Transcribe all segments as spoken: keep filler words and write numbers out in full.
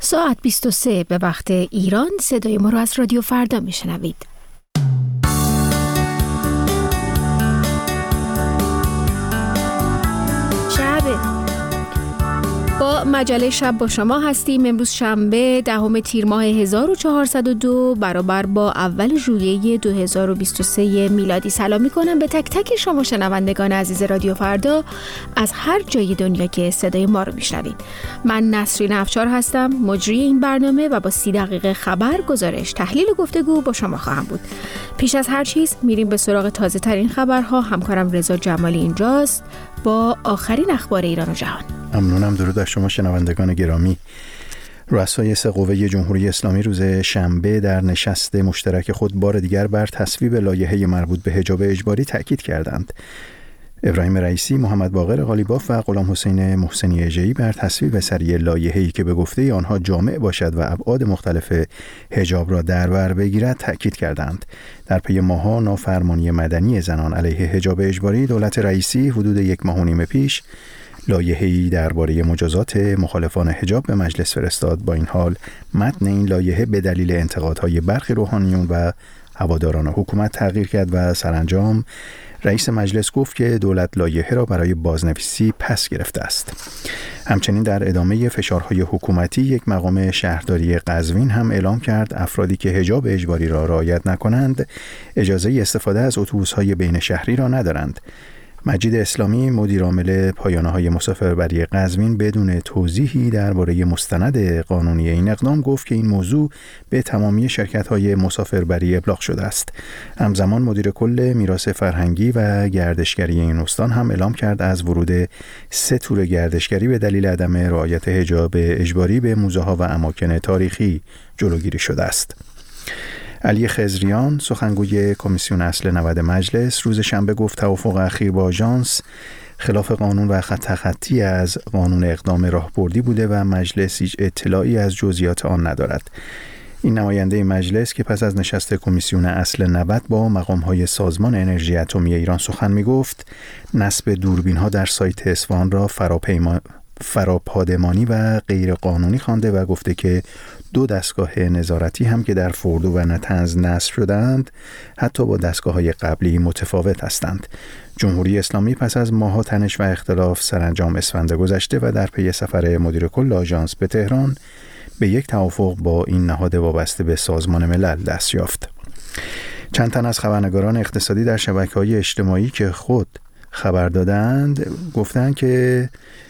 ساعت بیست و سه به وقت ایران. صدای ما رو از رادیو فردا میشنوید. شب با مجله شب با شما هستیم. امروز شنبه دهم تیر ماه هزار و چهارصد و دو برابر با اول ژوئیه دو هزار و بیست و سه میلادی. سلام میکنم به تک تک شما شنوندگان عزیز رادیو فردا از هر جای دنیا که صدای ما رو میشنوید. من نسرین افشار هستم، مجری این برنامه و با سی دقیقه خبر، گزارش، تحلیل و گفتگو با شما خواهم بود. پیش از هر چیز میریم به سراغ تازه ترین خبرها. همکارم رضا جمالی اینجاست با آخرین اخبار ایران و جهان. ممنونم. درود بر شما شنوندگان گرامی. رؤسای سه قوه جمهوری اسلامی روز شنبه در نشست مشترک خود بار دیگر بر تصویب لایحه مربوط به حجاب اجباری تاکید کردند. ابراهیم رئیسی، محمد باقر قالیباف و غلام حسین محسنی اژه‌ای بر تصویب سری لایحه‌ای که به گفته آنها جامع باشد و ابعاد مختلف حجاب را در بر بگیرد تاکید کردند. در پی ماه‌ها نافرمانی مدنی زنان علیه حجاب اجباری، دولت رئیسی حدود یک ماه و نیم پیش لایحه‌ای درباره مجازات مخالفان حجاب به مجلس فرستاد. با این حال متن این لایحه به دلیل انتقادهای برخی روحانیون و هواداران حکومت تغییر کرد و سرانجام رئیس مجلس گفت که دولت لایحه را برای بازنویسی پس گرفته است. همچنین در ادامه فشارهای حکومتی، یک مقام شهرداری قزوین هم اعلام کرد افرادی که حجاب اجباری را رعایت نکنند اجازه استفاده از اتوبوس‌های بین شهری را ندارند. مجید اسلامی، مدیرعامل پایانه‌های مسافربری قزوین، بدون توضیحی درباره مستند قانونی این اقدام گفت که این موضوع به تمامی شرکت‌های مسافربری ابلاغ شده است. همزمان مدیر کل میراث فرهنگی و گردشگری این استان هم اعلام کرد از ورود سه تور گردشگری به دلیل عدم رعایت حجاب اجباری به موزه‌ها و اماکن تاریخی جلوگیری شده است. علی خضریان، سخنگوی کمیسیون اصل نود مجلس، روز شنبه گفت توافق اخیر با آژانس خلاف قانون و خط خطی از قانون اقدام راهبردی بوده و مجلس هیچ اطلاعی از جزئیات آن ندارد. این نماینده مجلس که پس از نشست کمیسیون اصل نود با مقام‌های سازمان انرژی اتمی ایران سخن می‌گفت، نصب دوربین‌ها در سایت اصفهان را فراپیما فراپادمانی و غیر قانونی خوانده و گفته که دو دستگاه نظارتی هم که در فردو و نطنز نصب شدند حتی با دستگاه‌های قبلی متفاوت هستند. جمهوری اسلامی پس از ماه‌ها تنش و اختلاف سرانجام اسفند گذشته و در پی سفر مدیر کل آژانس به تهران به یک توافق با این نهاد وابسته به سازمان ملل دست یافت. چند تن از خبرنگاران اقتصادی در شبکه‌های اجتماعی که خود خبر دادند گفتند که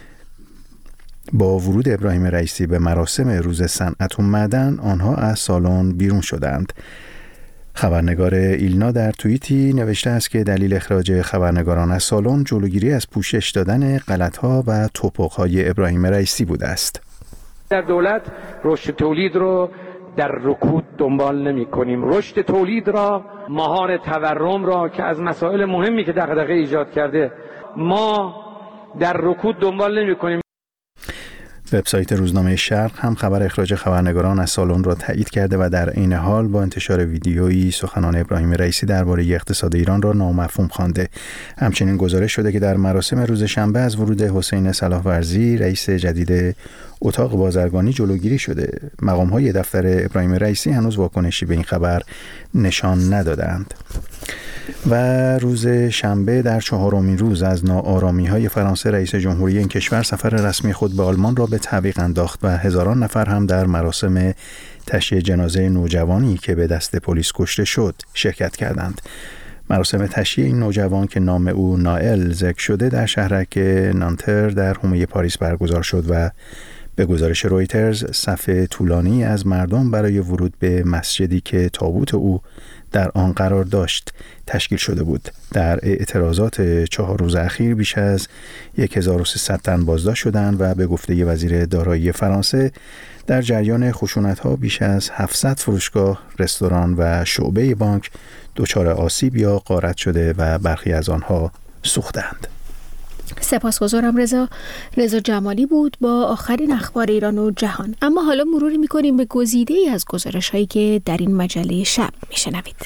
با ورود ابراهیم رئیسی به مراسم روز صنعت و معدن آنها از سالن بیرون شدند. خبرنگار ایلنا در توییتی نوشته است که دلیل اخراج خبرنگاران از سالن جلوگیری از پوشش دادن غلط‌ها و توپق‌های ابراهیم رئیسی بوده است. در دولت رشد تولید رو در رکود دنبال نمی کنیم. رشد تولید را، مهار تورم را که از مسائل مهمی که دغدغه ایجاد کرده ما در رکود دنبال نمی کنیم. وبسایت روزنامه شرق هم خبر اخراج خبرنگاران از سالن را تایید کرده و در عین حال با انتشار ویدیویی سخنان ابراهیم رئیسی درباره اقتصاد ایران را نامفهوم خوانده. همچنین گزارش شده که در مراسم روز شنبه از ورود حسین صلاح‌ورزی رئیس جدید اتاق بازرگانی جلوگیری شده. مقام‌های دفتر ابراهیم رئیسی هنوز واکنشی به این خبر نشان ندادند. و روز شنبه در چهارمین روز از ناآرامی‌های فرانسه، رئیس جمهوری این کشور سفر رسمی خود به آلمان را به تعویق انداخت و هزاران نفر هم در مراسم تشییع جنازه نوجوانی که به دست پلیس کشته شد شرکت کردند. مراسم تشییع این نوجوان که نام او نائل ذکر شده در شهرک نانتر در حومه پاریس برگزار شد و به گزارش رویترز صف طولانی از مردم برای ورود به مسجدی که تابوت او در آن قرار داشت تشکیل شده بود. در اعتراضات چهار روز اخیر بیش از هزار و سیصد تن بازداشت شدند و به گفته وزیر دارایی فرانسه در جریان خشونت‌ها بیش از هفتصد فروشگاه، رستوران و شعبه بانک دچار آسیب یا غارت شده و برخی از آنها سوختند. سپاسگزارم رضا. رضا جمالی بود با آخرین اخبار ایران و جهان. اما حالا مروری می‌کنیم به گزیده‌ای از گزارش‌هایی که در این مجله شب می‌شنوید.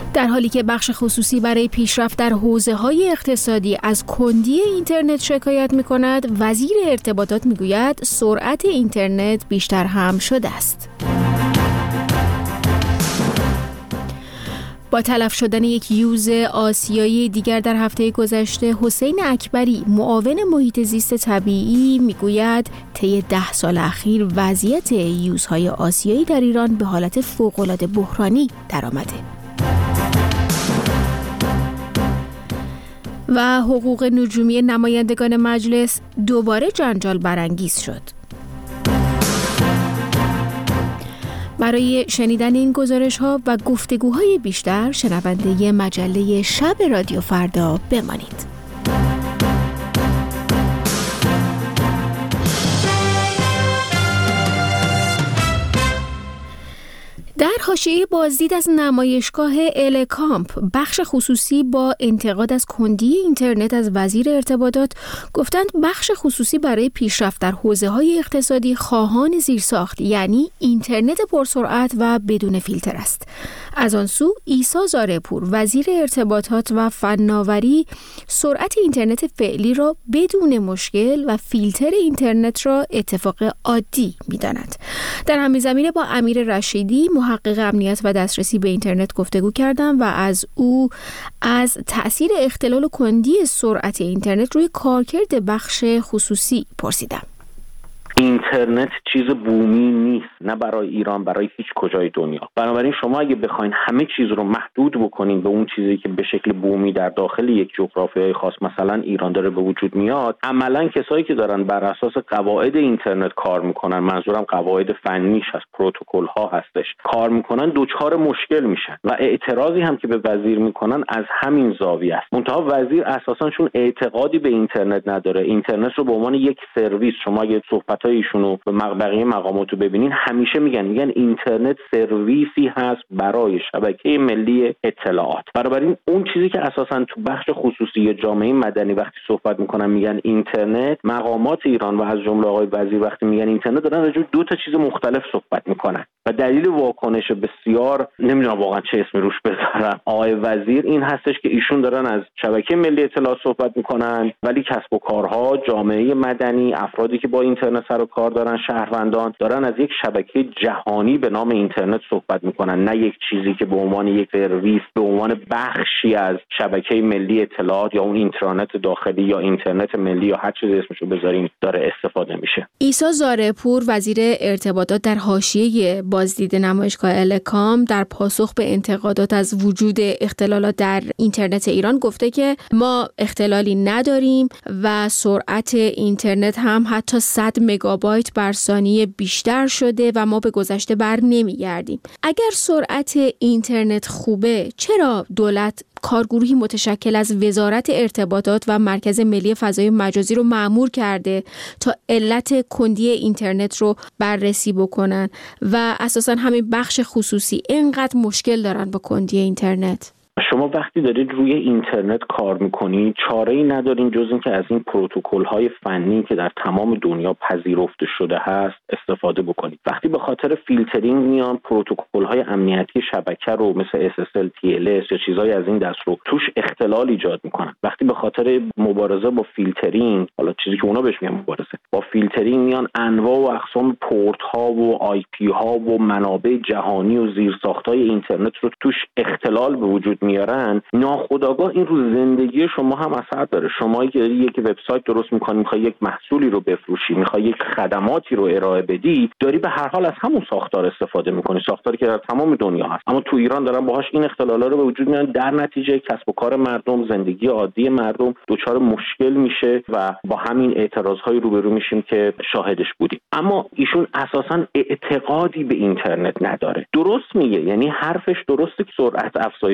در حالی که بخش خصوصی برای پیشرفت در حوزه‌های اقتصادی از کندی اینترنت شکایت می‌کند، وزیر ارتباطات می‌گوید سرعت اینترنت بیشتر هم شده است. با تلف شدن یک یوز آسیایی دیگر در هفته گذشته، حسین اکبری معاون محیط زیست طبیعی میگوید طی ده سال اخیر وضعیت یوزهای آسیایی در ایران به حالت فوق‌العاده بحرانی درآمده. و حقوق نجومی نمایندگان مجلس دوباره جنجال برانگیز شد. برای شنیدن این گزارش‌ها و گفتگوهای بیشتر شنونده مجله شب رادیو فردا بمانید. در حاشیه بازدید از نمایشگاه الکامپ، بخش خصوصی با انتقاد از کندی اینترنت از وزیر ارتباطات گفتند بخش خصوصی برای پیشرفت در حوزه‌های اقتصادی خواهان زیرساخت، یعنی اینترنت پرسرعت و بدون فیلتر است. از آن سو عیسی زارعپور وزیر ارتباطات و فناوری سرعت اینترنت فعلی را بدون مشکل و فیلتر اینترنت را اتفاق عادی می‌داند. در همین زمینه با امیر رشیدی محقق امنیت و دسترسی به اینترنت گفتگو کردم و از او از تأثیر اختلال و کندی سرعت اینترنت روی کارکرد بخش خصوصی پرسیدم. اینترنت چیز بومی نیست، نه برای ایران، برای هیچ کجای دنیا. بنابراین شما اگه بخواین همه چیز رو محدود بکنین به اون چیزی که به شکل بومی در داخل یک جغرافیای خاص مثلا ایران داره به وجود میاد، عملا کسایی که دارن بر اساس قواعد اینترنت کار میکنن، منظورم قواعد فنیش از پروتکل ها هستش، کار میکنن، دوچار مشکل میشن و اعتراضی هم که به وزیر میکنن از همین زاویه است. منتها وزیر اساسا چون اعتقادی به اینترنت نداره، اینترنت رو به عنوان یک سرویس، شما اگه صحبت ایشونو به بقیه مقاماتو ببینین همیشه میگن میگن اینترنت سرویسی هست برای شبکه ملی اطلاعات. بنابراین اون چیزی که اساسا تو بخش خصوصی یا جامعه مدنی وقتی صحبت میکنن میگن اینترنت، مقامات ایران و از جمله آقای وزیر وقتی میگن اینترنت دارن راجع به دو تا چیز مختلف صحبت میکنن و دلیل واکنش بسیار نمیدونم واقعا چه اسمی روش بذارم آقای وزیر این هستش که ایشون دارن از شبکه ملی اطلاعات صحبت میکنن، ولی کسب و کارها، جامعه مدنی، افرادی که با اینترنت سر و کار دارن، شهروندان دارن از یک شبکه جهانی به نام اینترنت صحبت میکنن، نه یک چیزی که به عنوان یک سرویس، به عنوان بخشی از شبکه ملی اطلاعات یا اون اینترنت داخلی یا اینترنت ملی یا هر چیزی اسمشو بذاریم داره استفاده میشه. عیسی زارعپور وزیر ارتباطات در حاشیه بازدید نمایشگاه الکام در پاسخ به انتقادات از وجود اختلالات در اینترنت ایران گفته که ما اختلالی نداریم و سرعت اینترنت هم حتی صد مگابایت بر ثانیه بیشتر شده و ما به گذشته بر نمیگردیم. اگر سرعت اینترنت خوبه، چرا دولت کارگروهی متشکل از وزارت ارتباطات و مرکز ملی فضای مجازی رو مأمور کرده تا علت کندی اینترنت رو بررسی بکنن و اساساً همین بخش خصوصی اینقدر مشکل دارن با کندی اینترنت؟ شما وقتی دارید روی اینترنت کار میکنید چاره‌ای ندارین جز این که از این پروتکل‌های فنی که در تمام دنیا پذیرفته شده هست استفاده بکنید. وقتی به خاطر فیلترینگ میان پروتکل‌های امنیتی شبکه رو مثل اس اس ال، تی ال اس یا چیزای از این دست رو توش اختلال ایجاد میکنن، وقتی به خاطر مبارزه با فیلترینگ، حالا چیزی که اونا بهش میگن مبارزه با فیلترینگ، میان انواع و اقسام پورت‌ها و آی پی ها و منابع جهانی و زیرساخت‌های اینترنت رو توش اختلال به وجود میارن، ناخودآگاه این رو زندگی شما هم اثر داره. شما که یک وبسایت درست می‌کنی، می‌خوای یک محصولی رو بفروشی، می‌خوای یک خدماتی رو ارائه بدی، داری به هر حال از همون ساختار استفاده می‌کنی، ساختاری که در تمام دنیا هست. اما تو ایران دارن باهاش این اختلالا رو به وجود میارن، در نتیجه کسب و کار مردم، زندگی عادی مردم دچار مشکل میشه و با همین اعتراض‌های روبرو میشیم که شاهدش بودیم. اما ایشون اساساً اعتقادی به اینترنت نداره. درست میگه، یعنی حرفش درسته که سرعت افزایش پیدا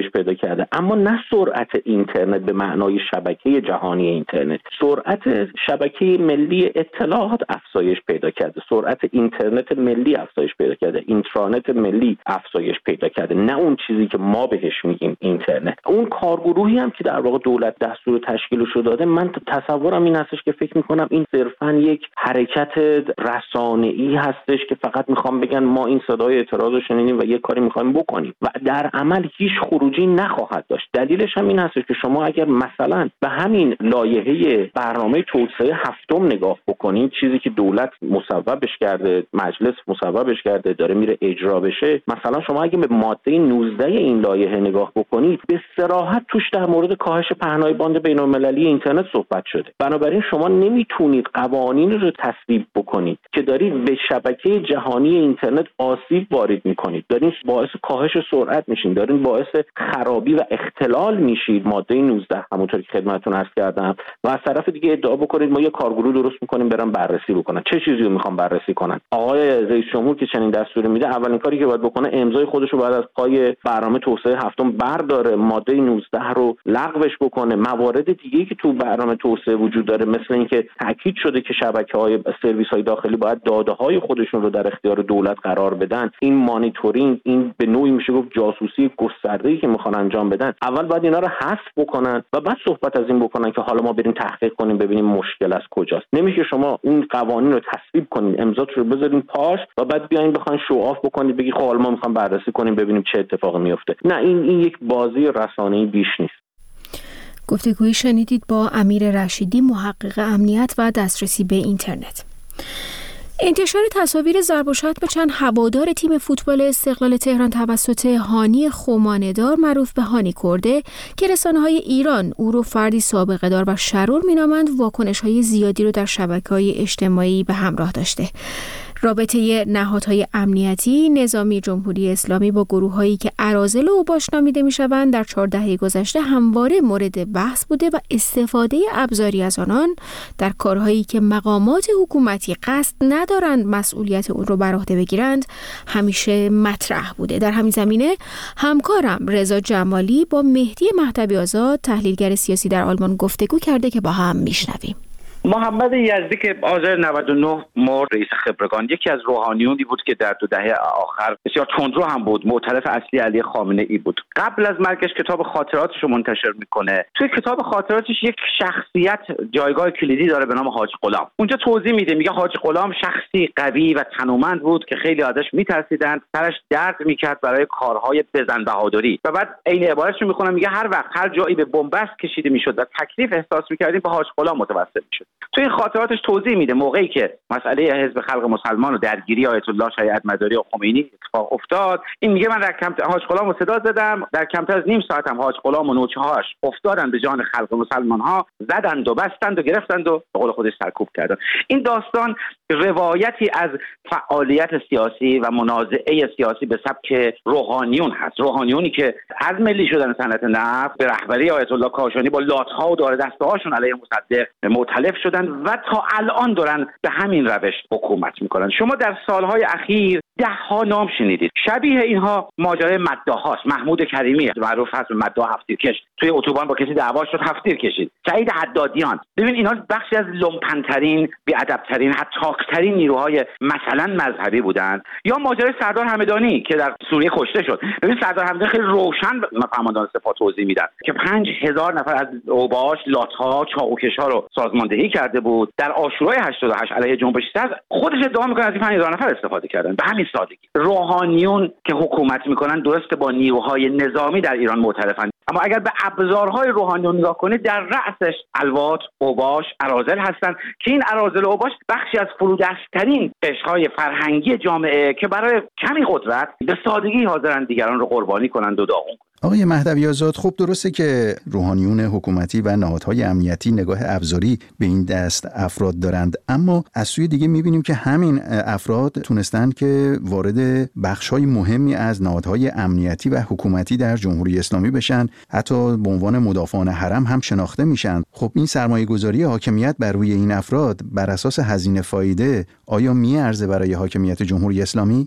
کرده، اما نه سرعت اینترنت به معنای شبکه جهانی اینترنت. سرعت شبکه ملی اطلاعات افزایش پیدا کرده، سرعت اینترنت ملی افزایش پیدا کرده، اینترنت ملی افزایش پیدا کرده، نه اون چیزی که ما بهش میگیم اینترنت. اون کارگروهی هم که در واقع دولت دستور تشکیلش رو داده، من تصورم این هستش که فکر میکنم این صرفاً یک حرکت رسانه‌ای هستش که فقط میخوام بگن ما این صدای اعتراض رو شنیدیم و یک کاری میخوایم بکنیم و در عمل هیچ خروجی نخواهد داشت. دلیلش هم این هستش که شما اگر مثلا به همین لایحه برنامه توسعه هفتم نگاه بکنید، چیزی که دولت مصوبش کرده، مجلس مصوبش کرده، داره میره اجرا بشه، مثلا شما اگه به ماده نوزده این لایحه نگاه بکنید، به صراحت توش در مورد کاهش پهنای باند بین‌المللی اینترنت صحبت شده. بنابراین شما نمیتونید قوانین رو تصویب بکنید که دارید به شبکه جهانی اینترنت آسیب وارد میکنید، دارین باعث کاهش سرعت میشین، دارین باعث خرابی و اختلال میشید. ماده نوزده همونطور که خدمتتون عرض کردم، و از طرف دیگه ادعا بکنید ما یه کارگروه درست میکنیم برام بررسی بکنن. چه چیزی رو میخوام بررسی کنن؟ آقای رئیس جمهور که چنین دستوری میده، اولین کاری که باید بکنه امضای خودش رو بعد از پای برنامه توسعه هفتم برداره، ماده نوزده رو لغوش بکنه. موارد دیگه‌ای که تو برنامه توسعه وجود داره، مثل اینکه تاکید شده که شبکه‌های سرویس‌های داخلی باید داده‌های خودشون رو در اختیار دولت قرار بدن، این مانیتورینگ، این به نوعی میشه گفت جاسوسی گسترده‌ای که میخوان انجام بدن، اول باید اینا رو حذف بکنن و بعد صحبت از این بکنن که حالا ما بریم تحقیق کنیم ببینیم مشکل از کجاست. نمیشه شما این قوانین رو تصویب کنید، امضاتون رو بذارین پاش و بعد بیاین بخواید شو آف بکنید، بگی خب حالا ما میخوام بررسی کنیم ببینیم چه اتفاقی میفته. نه، این این یک بازی رسانه‌ای بیش نیست. گفتگویی شنیدید با امیر رشیدی، محقق امنیت و دسترسی به اینترنت. انتشار تصاویر ضرب و شتم به چند هوادار تیم فوتبال استقلال تهران توسط هانی خمانه‌دار معروف به هانی کرده که رسانه‌های ایران او رو فردی سابقه دار و شرور می‌نامند، واکنش‌های زیادی رو در شبکه‌های اجتماعی به همراه داشته. رابطه نهادهای امنیتی نظامی جمهوری اسلامی با گروه‌هایی که اراذل و اوباش نامیده می‌شوند در چهار دهه گذشته همواره مورد بحث بوده و استفاده ابزاری از آنان در کارهایی که مقامات حکومتی قصد ندارند مسئولیت اون رو بر عهده بگیرند همیشه مطرح بوده. در همین زمینه همکارم رضا جمالی با مهدی مهدوی آزاد، تحلیلگر سیاسی در آلمان، گفتگو کرده که با هم میشنویم. محمد یزدی که آذر نود و نه مرد، رئیس خبرگان، یکی از روحانیونی بود که در دو دهه آخر بسیار تندرو هم بود، معترف اصلی علی خامنه ای بود. قبل از مرگش کتاب خاطراتش رو منتشر میکنه. توی کتاب خاطراتش یک شخصیت جایگاه کلیدی داره به نام حاج غلام. اونجا توضیح میده، میگه حاج غلام شخصی قوی و تنومند بود که خیلی ازش میترسیدند، سرش درد میکرد برای کارهای بزن بهادری. و بعد عین عبارتش رو میخونم، میگه هر وقت هر جایی به بنبست کشیده میشد و تکلیف احساس میکردیم به حاج غلام متوسل میشد. توی خاطراتش توضیح میده موقعی که مسئله حزب خلق مسلمان و درگیری آیت الله شریعت مداری و خمینی اتفاق افتاد، این میگه من در کمتر حاج غلام رو صدا زدم، در کمتر از نیم ساعت هم حاج غلام و نوچه‌هاش افتادن به جان خلق مسلمان ها، زدند و بستند و گرفتند و به قول خودش سرکوب کردند. این داستان روایتی از فعالیت سیاسی و منازعه سیاسی به سبک روحانیون هست. روحانیونی که از ملی شدن صنعت نفت به رهبری آیت الله کاشانی با لات‌ها و دار دسته‌هاشون علیه مصدق مؤتلف شدن و تا الان دارن به همین روش حکومت میکنن. شما در سالهای اخیر ده ها نام شنیدید. شبیه اینها ماجرای مداحاست. محمود کریمی معروف هست به مداح هفت‌تیرکش، توی اتوبان با کسی دعوا شد، هفت‌تیر کشید. سعید حدادیان. ببین اینا بخشی از لومپن‌ترین، بی‌ادب‌ترین، حتی نیروهای مثلا مذهبی بودند. یا ماجرای سردار همدانی که در سوریه کشته شد. ببین سردار همدانی خیلی روشن فرماندهان سپاه توضیح میدن که پنج هزار نفر از اوباش، لات‌ها، چاقوکش‌ها رو سازماندهی کرده بود. در عاشورای هشتاد و هشت علیه جنبش سبز خودش ادعا میکنه از این پنج هزار نفر استفاده کردن. به همین سادگی. روحانیون که حکومت میکنن درست با نیروهای نظامی در ایران معترفن، اما اگر به ابزارهای روحانیون نگاه کنید در رأسش الوات، اوباش، اراذل هستن که این اراذل و اوباش بخشی از فرودست‌ترین قشرهای فرهنگی جامعه که برای کمی قدرت به سادگی حاضرن دیگران رو قربانی کنند و داغون. آقای مهدوی آزاد، خب درسته که روحانیون حکومتی و نهادهای امنیتی نگاه ابزاری به این دست افراد دارند، اما از سوی دیگه می‌بینیم که همین افراد تونستند که وارد بخش‌های مهمی از نهادهای امنیتی و حکومتی در جمهوری اسلامی بشن، حتی به عنوان مدافعان حرم هم شناخته میشن. خب این سرمایه‌گذاری حاکمیت بر روی این افراد بر اساس هزینه فایده آیا میارزه برای حاکمیت جمهوری اسلامی؟ خیلی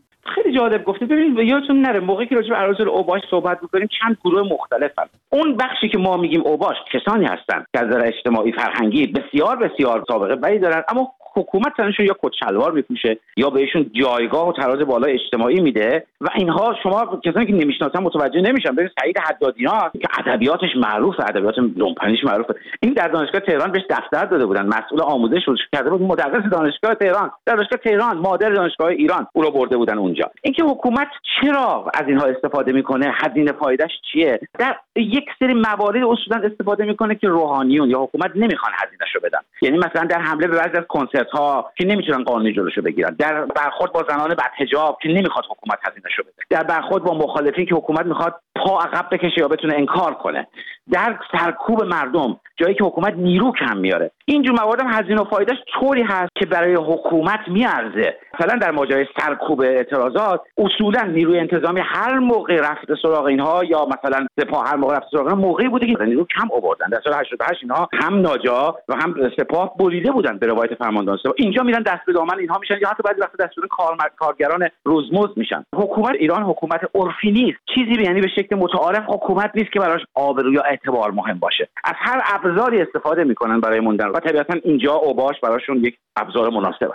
خیلی جالب گفته. ببینید یادتون نره موقعی که راجع به اراذل اوباش صحبت می‌کنیم چند گروه مختلفن. اون بخشی که ما میگیم اوباش کسانی هستن که از نظر اجتماعی فرهنگی بسیار بسیار سابقه بدی دارن، اما حکومت تنشون یا کچلوار میپوشه یا بهشون جایگاه و تراز بالای اجتماعی میده و اینها شما کسانی که نمیشناسن متوجه نمیشن. ببین سعید حدادی‌ها که ادبیاتش معروفه، ادبیات لومپنیش معروفه، این در دانشگاه تهران بهش دفتر داده بودن، مسئول آموزش رو کرده بود، مدرس دانشگاه تهران، در دانشگاه تهران مادر دانشگاه ایران او رو برده بودن اونجا. اینکه حکومت چرا از اینها استفاده میکنه، هزینه فایدهش چیه؟ در یک سری موارد اصولا استفاده میکنه که روحانیون یا حکومت نمیخوان هزینه‌شو بدن. یعنی مثلا در حمله به بعضی از ها که نمیتونن قانونی جلوشو بگیرن، در برخورد با زنان بدحجاب که نمیخواد حکومت هزینه‌شو بده، در برخورد با مخالفین که حکومت میخواد پا عقب بکشه یا بتونه انکار کنه، در سرکوب مردم جایی که حکومت نیرو کم میاره. اینجور موارد هم هزینه و فایدهش طوری هست که برای حکومت میارزه. مثلا در ماجرای سرکوب اعتراضات اصولا نیروی انتظامی هر موقع رفته سراغ اینها یا مثلا سپاه هر موقع رفته سراغ اینها موقعی بوده که نیرو کم آوردن. در سال هشتاد و هشت اینها هم ناجا و هم سپاه بریده بودن به روایت فرماندهان سپاه. اینجا میرن دست به دامن اینها میشن یا حتی بعضی وقتا دستور کار کارگران روزمزد میشن. حکومت ایران حکومت عرفی نیست، چیزی یعنی به شکل متعارف حکومت نیست که براش آبرو یا اعتبار مهم باشه. از هر ابزاری استفاده میکنن برای موندن و طبیعتا اینجا اوباش براشون یک ابزار مناسبه.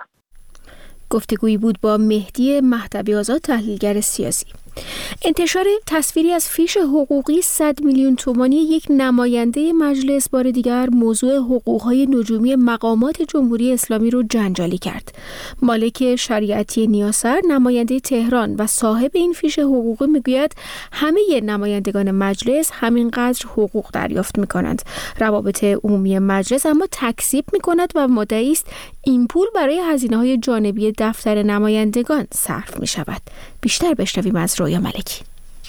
گفتگویی بود با مهدی مهدوی آزاد، تحلیلگر سیاسی. انتشار تصویری از فیش حقوقی صد میلیون تومانی یک نماینده مجلس بار دیگر موضوع حقوق‌های نجومی مقامات جمهوری اسلامی رو جنجالی کرد. مالک شریعتی نیاسر، نماینده تهران و صاحب این فیش حقوقی، میگوید همه نمایندگان مجلس همینقدر حقوق دریافت می‌کنند. روابط عمومی مجلس اما تکذیب می‌کند و مدعی است این پول برای هزینه‌های جانبی دفتر نمایندگان صرف می‌شود. بیشتر بشنویم از رویا ملکی.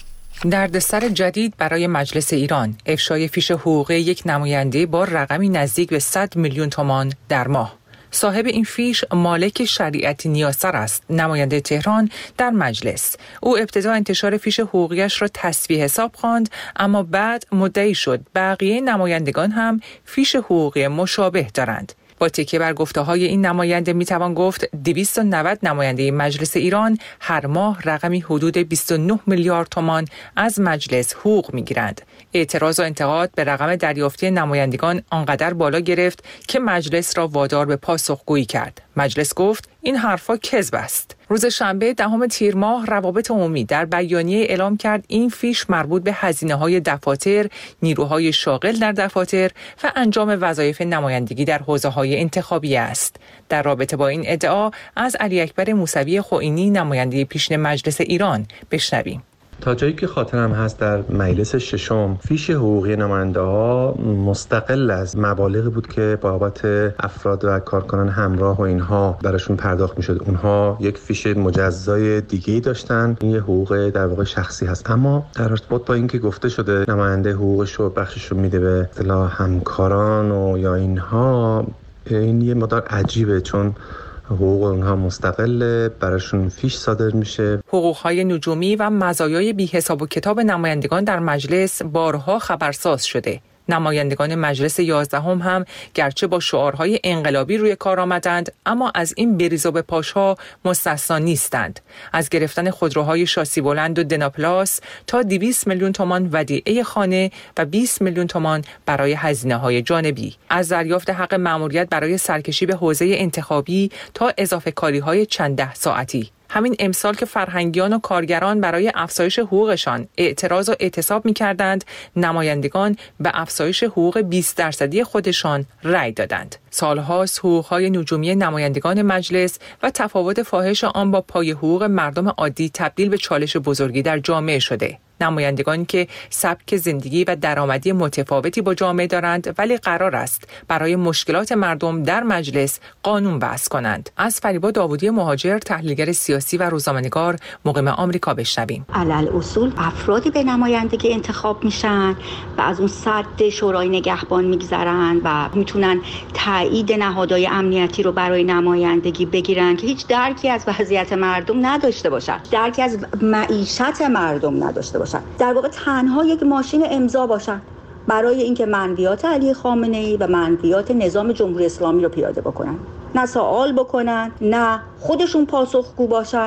دردسر جدید برای مجلس ایران، افشای فیش حقوقی یک نماینده با رقمی نزدیک به صد میلیون تومان در ماه. صاحب این فیش مالک شریعتی نیاسر است، نماینده تهران در مجلس. او ابتدا انتشار فیش حقوقیش را تسویه حساب خواند، اما بعد مدعی شد بقیه نمایندگان هم فیش حقوقی مشابه دارند. با تکیه بر گفته‌های این نماینده میتوان گفت دویست و نود نماینده مجلس ایران هر ماه رقمی حدود بیست و نه میلیارد تومان از مجلس حقوق میگیرند. اعتراض و انتقاد به رقم دریافتی نمایندگان آنقدر بالا گرفت که مجلس را وادار به پاسخگویی کرد. مجلس گفت این حرفا کذب است. روز شنبه دهم تیر ماه روابط عمومی در بیانیه اعلام کرد این فیش مربوط به هزینه‌های دفاتر، نیروهای شاغل در دفاتر و انجام وظایف نمایندگی در حوزه‌های انتخابی است. در رابطه با این ادعا از علی اکبر موسوی خوئینی، نماینده پیشین مجلس ایران، بشنویم. تا جایی که خاطرم هست در مجلس ششم فیش حقوقی نماینده ها مستقل از مبالغی بود که بابت افراد و کارکنان همراه و اینها براشون پرداخت میشد. اونها یک فیش مجزای دیگه‌ای داشتن. این یه حقوق در واقع شخصی هست، اما در ارتباط با اینکه گفته شده نماینده حقوقش رو بخشش رو میده به اصطلاح همکاران و یا اینها، این یه مقدار عجیبه، چون حقوق اونها مستقل براشون فیش صادر میشه. حقوق‌های نجومی و مزایای بی حساب و کتاب نمایندگان در مجلس بارها خبرساز شده. نمایندگان مجلس یازدهم هم گرچه با شعارهای انقلابی روی کار آمدند، اما از این بریز و بپاش‌ها مستثنا نیستند. از گرفتن خودروهای شاسی بلند و دناپلاس تا دویست میلیون تومان ودیعه خانه و بیست میلیون تومان برای هزینه‌های جانبی، از دریافت حق مأموریت برای سرکشی به حوزه انتخابی تا اضافه کاری‌های چند ده ساعتی. همین امسال که فرهنگیان و کارگران برای افزایش حقوقشان اعتراض و اعتصاب می‌کردند، نمایندگان به افزایش حقوق بیست درصدی خودشان رأی دادند. سال‌هاست حقوق‌های نجومی نمایندگان مجلس و تفاوت فاحش آن با پای حقوق مردم عادی تبدیل به چالش بزرگی در جامعه شده. نمایندگانی که سبک زندگی و درآمدی متفاوتی با جامعه دارند، ولی قرار است برای مشکلات مردم در مجلس قانون وضع کنند. از فریبا داوودی مهاجر، تحلیلگر سیاسی و روزنامه‌نگار، مقیم آمریکا، بشنویم. علل اصول افرادی به نمایندگی انتخاب میشن و از اون سد شورای نگهبان میگذرن و میتونن تایید نهادهای امنیتی رو برای نمایندگی بگیرن که هیچ درکی از وضعیت مردم نداشته باشن، درکی از معیشت مردم نداشته باشن. در واقع تنها یک ماشین امضا باشن برای اینکه منویات علی خامنه‌ای و منویات نظام جمهوری اسلامی رو پیاده بکنن. نه سوال بکنن، نه خودشون پاسخگو باشن،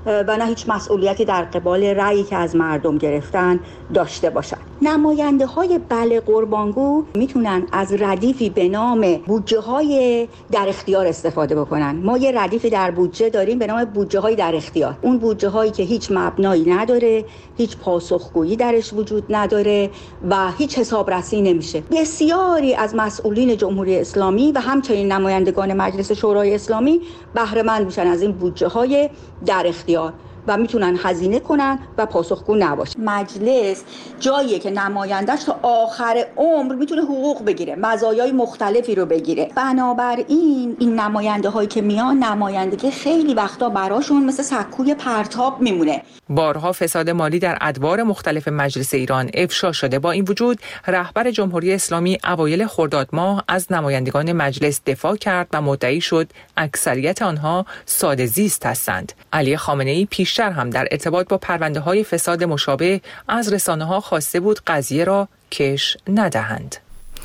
و نه هیچ مسئولیتی در قبال رأیی که از مردم گرفتن داشته باشند. نماینده های بله قربانگو میتونن از ردیفی به نام بودجه های در اختیار استفاده بکنن. ما یه ردیفی در بودجه داریم به نام بودجه های در اختیار. اون بودجه هایی که هیچ مبنایی نداره، هیچ پاسخگویی درش وجود نداره و هیچ حسابرسی نمیشه. بسیاری از مسئولین جمهوری اسلامی و همچنین نمایندگان مجلس شورای اسلامی بهره مند میشن از این بودجه های در اختیار و میتونن هزینه کنن و پاسخگو نباشن. مجلس جاییه که نمایندش تا آخر عمر میتونه حقوق بگیره، مزایای مختلفی رو بگیره. بنابراین این نماینده هایی که میان نمایندگی خیلی وقتا براشون مثل سکوی پرتاب میمونه. بارها فساد مالی در ادوار مختلف مجلس ایران افشا شده. با این وجود رهبر جمهوری اسلامی اوایل خرداد ماه از نمایندگان مجلس دفاع کرد و مدعی شد اکثریت آنها ساده زیست هستند. علی خامنه‌ای پیشتر هم در ارتباط با پرونده‌های فساد مشابه از رسانه‌ها خواسته بود قضیه را کش ندهند.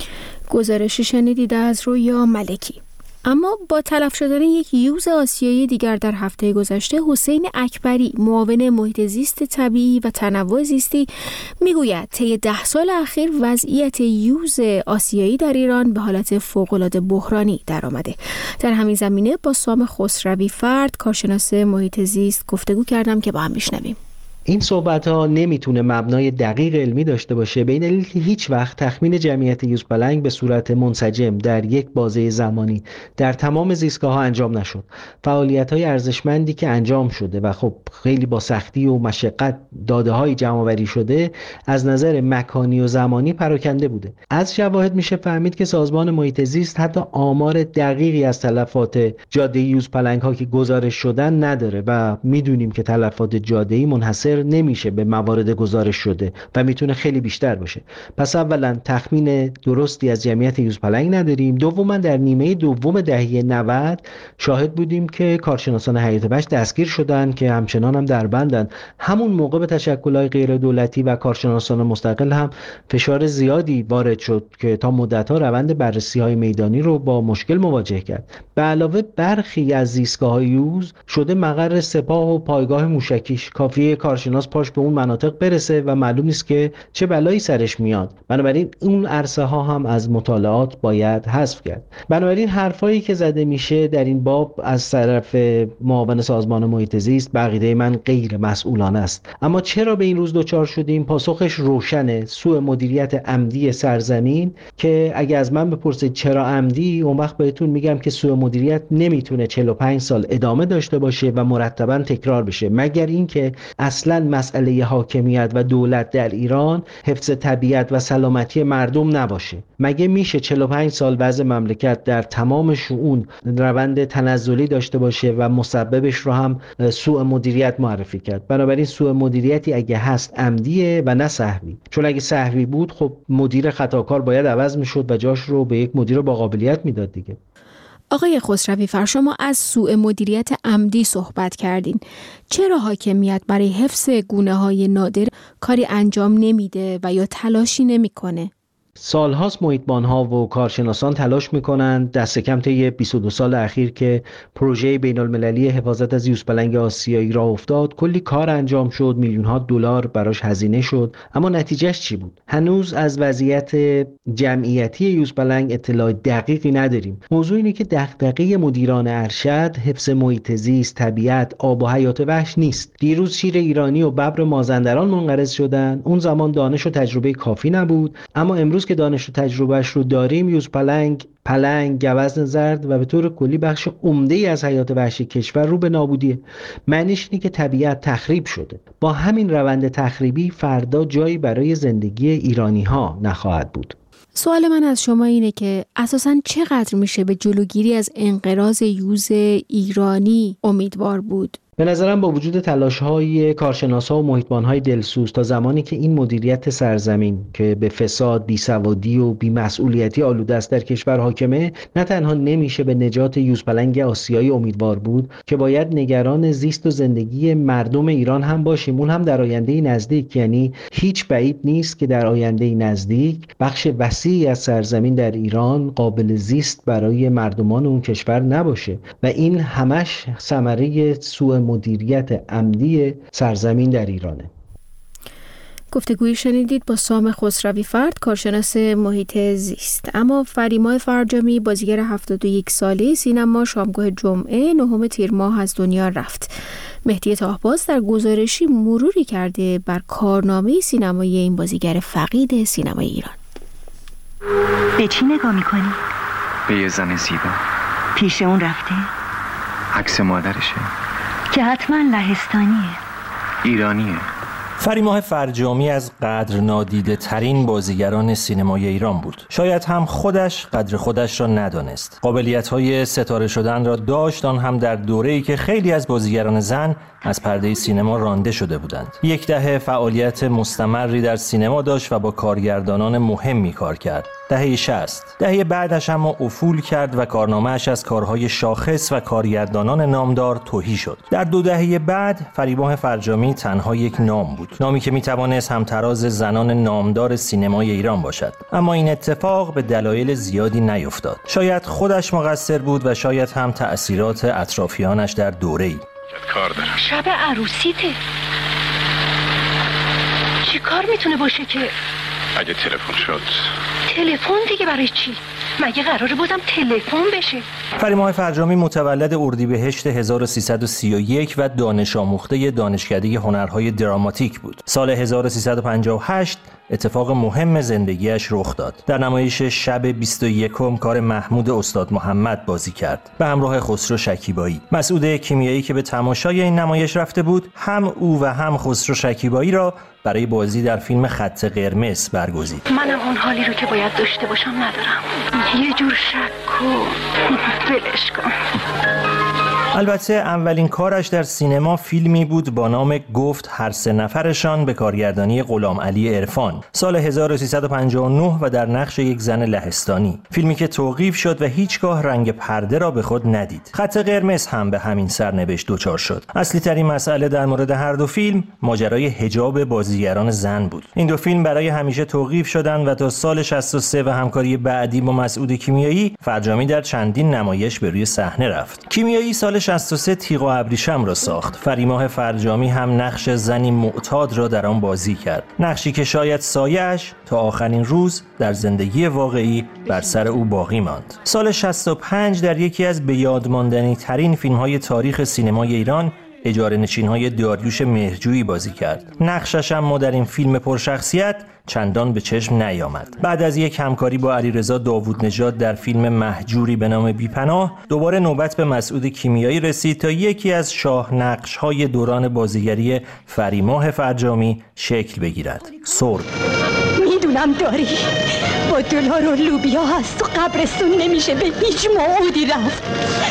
گزارشی شنیدید از رویا ملکی. اما با تلف شدن یک یوز آسیایی دیگر در هفته گذشته، حسین اکبری معاون محیط زیست طبیعی و تنوع زیستی میگوید طی ده سال اخیر وضعیت یوز آسیایی در ایران به حالت فوق‌العاده بحرانی درآمده. در همین زمینه با سام خسروی فرد کارشناس محیط زیست گفتگو کردم که با هم بشنویم. این صحبت ها نمیتونه مبنای دقیق علمی داشته باشه، به این دلیل که هیچ وقت تخمین جمعیت یوز پلنگ به صورت منسجم در یک بازه زمانی در تمام زیستگاه ها انجام نشد. فعالیت های ارزشمندی که انجام شده و خب خیلی با سختی و مشقت داده های جمع آوری شده از نظر مکانی و زمانی پراکنده بوده. از شواهد میشه فهمید که سازمان محیط زیست حتی آمار دقیقی از تلفات جاده یوز پلنگ ها که گزارش شدن نداره و میدونیم که تلفات جاده‌ای منحصر نمیشه به موارد گزارش شده و میتونه خیلی بیشتر باشه. پس اولا تخمین درستی از جمعیت یوز پلنگ نداریم. دوما در نیمه دوم دهه نود شاهد بودیم که کارشناسان حیات وحش دستگیر شدن که همچنان هم در بندن. همون موقع به تشکل‌های غیر دولتی و کارشناسان مستقل هم فشار زیادی وارد شد که تا مدت‌ها روند بررسی‌های میدانی رو با مشکل مواجه کرد. به علاوه برخی از زیستگاه‌های یوز شده مقر سپاه و پایگاه موشکیش. کافیه کارشناس پاش به اون مناطق برسه و معلوم نیست که چه بلایی سرش میاد. بنابراین اون عرصه ها هم از مطالعات باید حذف کرد. بنابراین حرفایی که زده میشه در این باب از طرف معاون سازمان محیط زیست به عقیده من غیر مسئولانه است. اما چرا به این روز دچار شدیم؟ پاسخش روشنه. سوء مدیریت عمدی سرزمین که اگه از من بپرسید چرا عمدی، اون وقت بهتون میگم که سوء مدیریت نمیتونه چهل و پنج سال ادامه داشته باشه و مرتبا تکرار بشه، مگر اینکه اصلا مسئله حاکمیت و دولت در ایران حفظ طبیعت و سلامتی مردم نباشه. مگه میشه چهل و پنج سال وضع مملکت در تمام شؤون روند تنزلی داشته باشه و مسببش رو هم سوء مدیریت معرفی کرد؟ بنابراین سوء مدیریتی اگه هست عمدیه و نه سهوی. چون اگه سهوی بود خب مدیر خطاکار باید عوض میشد و جاش رو به یک مدیر با قابلیت میداد دیگه. آقای خسروی فر، شما از سوء مدیریت عمدی صحبت کردین. چرا حاکمیت برای حفظ گونه‌های نادر کاری انجام نمیده و یا تلاشی نمیکنه؟ سالهاست محیطبان‌ها و کارشناسان تلاش میکنند دست کم طی بیست و دو سال اخیر که پروژه بین‌المللی حفاظت از یوزپلنگ آسیایی راه افتاد، کلی کار انجام شد، میلیون‌ها دلار براش هزینه شد، اما نتیجهش چی بود؟ هنوز از وضعیت جمعیتی یوزپلنگ اطلاع دقیقی نداریم. موضوع اینه که دغدغه مدیران ارشد حفظ محیط زیست، طبیعت، آب و حیات وحش نیست. دیروز شیر ایرانی و ببر مازندران منقرض شدن. اون زمان دانش و تجربه کافی نبود، اما امروز که دانش و تجربهش رو داریم، یوزپلنگ، پلنگ، گوزن زرد و به طور کلی بخش عمده‌ای از حیات وحشی کشور رو به نابودیه. معنیش اینه که طبیعت تخریب شده. با همین روند تخریبی فردا جایی برای زندگی ایرانی‌ها نخواهد بود. سوال من از شما اینه که اساساً چقدر میشه به جلوگیری از انقراض یوز ایرانی امیدوار بود؟ به نظرم با وجود تلاش‌های کارشناس‌ها و محیطبان‌های دلسوز تا زمانی که این مدیریت سرزمین که به فساد، بیسوادی و بی‌مسئولیتی آلوده است در کشور حاکمه، نه تنها نمیشه به نجات یوزپلنگ آسیایی امیدوار بود که باید نگران زیست و زندگی مردم ایران هم باشیم، اون هم در آینده نزدیک. یعنی هیچ بعید نیست که در آینده نزدیک بخش وسیعی از سرزمین در ایران قابل زیست برای مردمان اون کشور نباشه و این همش ثمره سوء مدیریت عمدی سرزمین در ایرانه. گفتگویی شنیدید با سام خسروی فرد، کارشناس محیط زیست. اما فریماه فرجامی، بازیگر هفتاد و یک ساله سینما، شامگاه جمعه نهم تیر ماه از دنیا رفت. مهدی طاهباز در گزارشی مروری کرده بر کارنامه سینمایی این بازیگر فقید سینمای ایران. به چی نگاه میکنی؟ به یه زن زیبا. پیش اون رفته؟ عکس مادرشه که حتما لهستانیه. ایرانیه. فریماه فرجامی از قدر نادیده ترین بازیگران سینمای ایران بود. شاید هم خودش قدر خودش را ندانست. قابلیت‌های ستاره شدن را داشت، آن هم در دوره‌ای که خیلی از بازیگران زن از پرده سینما رانده شده بودند. یک دهه فعالیت مستمری در سینما داشت و با کارگردانان مهمی کار کرد. دهه شصت. دهه بعدش اما افول کرد و کارنامه‌اش از کارهای شاخص و کارگردانان نامدار تهی شد. در دو دهه بعد فریماه فرجامی تنها یک نام بود. نامی که میتوانست همتراز زنان نامدار سینمای ایران باشد. اما این اتفاق به دلایل زیادی نیفتاد. شاید خودش مقصر بود و شاید هم تأثیرات اطرافیانش در دوره‌ای. کار دارم. شب عروسیته. چی کار میتونه باشه که اگه تلفن شد؟ تلفن دیگه برای چی؟ مگه قراره بازم تلفن بشه؟ فریماه فرجامی متولد اردیبهشت هزار و سیصد و سی و یک و دانش آموخته دانشکده هنرهای دراماتیک بود. سال هزار و سیصد و پنجاه و هشت اتفاق مهم زندگیش رخ داد. در نمایش شب بیست و یکم کار محمود استاد محمد بازی کرد به همراه خسرو شکیبایی. مسعود کیمیایی که به تماشای این نمایش رفته بود، هم او و هم خسرو شکیبایی را برای بازی در فیلم خط قرمز برگزید. منم اون حالی رو که باید داشته باشم ندارم. یه جور شک و ولش کن. البته اولین کارش در سینما فیلمی بود با نام گفت هر سه نفرشان به کارگردانی غلام علی عرفان سال هزار و سیصد و پنجاه و نه و در نقش یک زن لهستانی. فیلمی که توقیف شد و هیچگاه رنگ پرده را به خود ندید. خط قرمز هم به همین سرنوشت دچار شد. اصلی ترین مسئله در مورد هر دو فیلم ماجرای حجاب بازیگران زن بود. این دو فیلم برای همیشه توقیف شدند و تا سال شصت و سه و همکاری بعدی با مسعود کیمیایی، فرجامی در چندین نمایش به روی صحنه رفت. کیمیایی سال شصت و سه تیغ و ابریشم را ساخت. فریماه فرجامی هم نقش زنی معتاد را در آن بازی کرد. نقشی که شاید سایه‌اش تا آخرین روز در زندگی واقعی بر سر او باقی ماند. سال شصت و پنج در یکی از به یاد ماندنی ترین فیلم‌های تاریخ سینمای ایران، اجاره نشین‌های داریوش مهرجویی بازی کرد. نقشش اما در این فیلم پرشخصیت چندان به چشم نیامد. بعد از یک همکاری با علیرضا داوود نژاد در فیلم مهجوری به نام بی‌پناه، دوباره نوبت به مسعود کیمیایی رسید تا یکی از شاه نقش‌های دوران بازیگری فریماه فرجامی شکل بگیرد. سرب. میدونم داری با دلار و لوبیا هست و قبرستون نمیشه به هیچ موعودی رفت.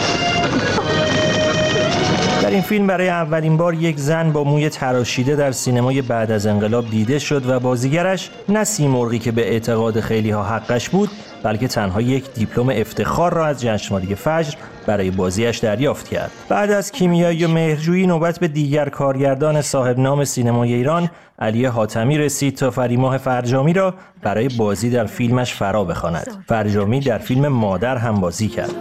در این فیلم برای اولین بار یک زن با موی تراشیده در سینمای بعد از انقلاب دیده شد و بازیگرش نه سیمرغی که به اعتقاد خیلی ها حقش بود، بلکه تنها یک دیپلم افتخار را از جشنواره فجر برای بازیش دریافت کرد. بعد از کیمیایی و مهرجویی نوبت به دیگر کارگردان صاحب نام سینمای ایران، علی حاتمی رسید تا فریماه فرجامی را برای بازی در فیلمش فرا بخواند. فرجامی در فیلم مادر هم بازی کرد.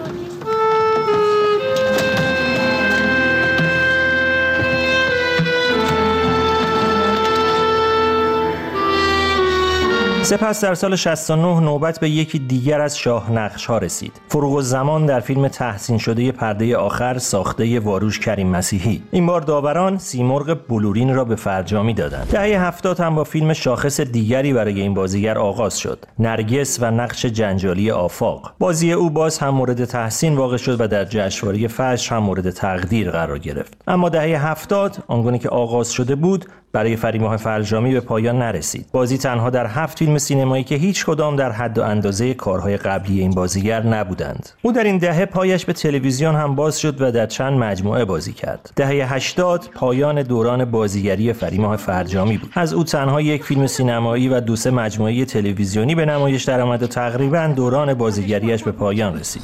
سپس در سال شصت و نه نوبت به یکی دیگر از شاه نقش ها رسید. فروغ الزمان در فیلم تحسین شده پرده آخر ساخته واروش کریم مسیحی. این بار داوران سیمرغ بلورین را به فرجامی دادند. دهه هفتاد هم با فیلم شاخص دیگری برای این بازیگر آغاز شد. نرگس و نقش جنجالی آفاق. بازی او باز هم مورد تحسین واقع شد و در جشنواره فجر هم مورد تقدیر قرار گرفت. اما دهه هفتاد آنگونه که آغاز شده بود برای فریماه فرجامی به پایان نرسید. بازی تنها در هفت فیلم سینمایی که هیچ کدام در حد و اندازه کارهای قبلی این بازیگر نبودند. او در این دهه پایش به تلویزیون هم باز شد و در چند مجموعه بازی کرد. دهه هشتاد پایان دوران بازیگری فریماه فرجامی بود. از او تنها یک فیلم سینمایی و دو سه مجموعه تلویزیونی به نمایش درآمد و تقریباً دوران بازیگریش به پایان رسید.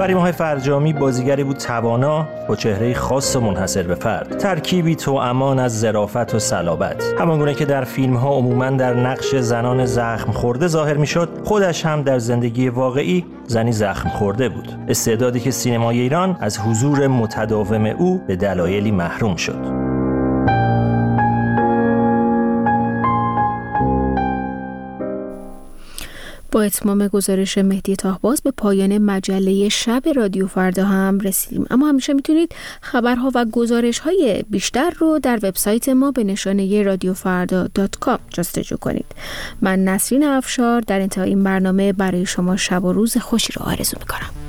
فریماه فرجامی بازیگری بود توانا با چهره خاص و منحصر به فرد، ترکیبی توامان از ظرافت و صلابت. همانگونه که در فیلم‌ها عموماً در نقش زنان زخم خورده ظاهر می‌شد، خودش هم در زندگی واقعی زنی زخم خورده بود. استعدادی که سینمای ایران از حضور متداوم او به دلایلی محروم شد. با اتمام گزارش مهدی طاهباز به پایان مجله شب رادیو فردا هم رسیدیم. اما همیشه میتونید خبرها و گزارش‌های بیشتر رو در وبسایت ما به نشانه رادیو فردا دات کام جستجو کنید. من نسرین افشار در انتهای این برنامه برای شما شب و روز خوشی رو آرزو میکنم.